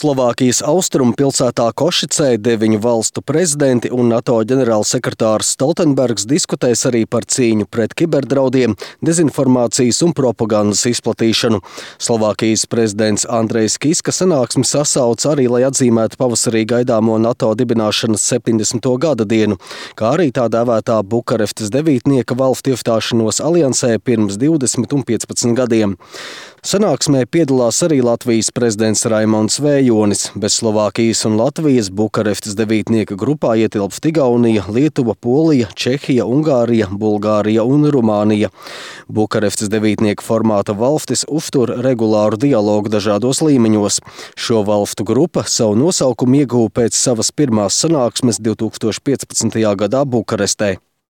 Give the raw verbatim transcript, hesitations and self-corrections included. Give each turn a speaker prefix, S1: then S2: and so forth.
S1: Slovākijas austrumu pilsētā Košicē deviņu valstu prezidenti un NATO ģenerālsekretārs Stoltenbergs diskutēs arī par cīņu pret kiberdraudiem, dezinformācijas un propagandas izplatīšanu. Slovākijas prezidents Andrejs Kiska sanāksmi sasauc arī, lai atzīmētu pavasarī gaidāmo NATO dibināšanas septiņdesmito gada dienu, kā arī tā dēvētā Bukareštes devītnieka valstu iestāšanos aliansē pirms divdesmit un piecpadsmit gadiem. Sanāksmē piedalās arī Latvijas prezidents Raimonds Vējonis. Bez Slovākijas un Latvijas Bukareštes devītnieka grupā ietilpst Igaunija, Lietuva, Polija, Čehija, Ungārija, Bulgārija un Rumānija. Bukareštes devītnieka formāta valstis uztur regulāru dialogu dažādos līmeņos. Šo valstu grupa savu nosaukumu ieguva pēc savas pirmās sanāksmes divtūkstoš piecpadsmitajā gadā Bukarestē.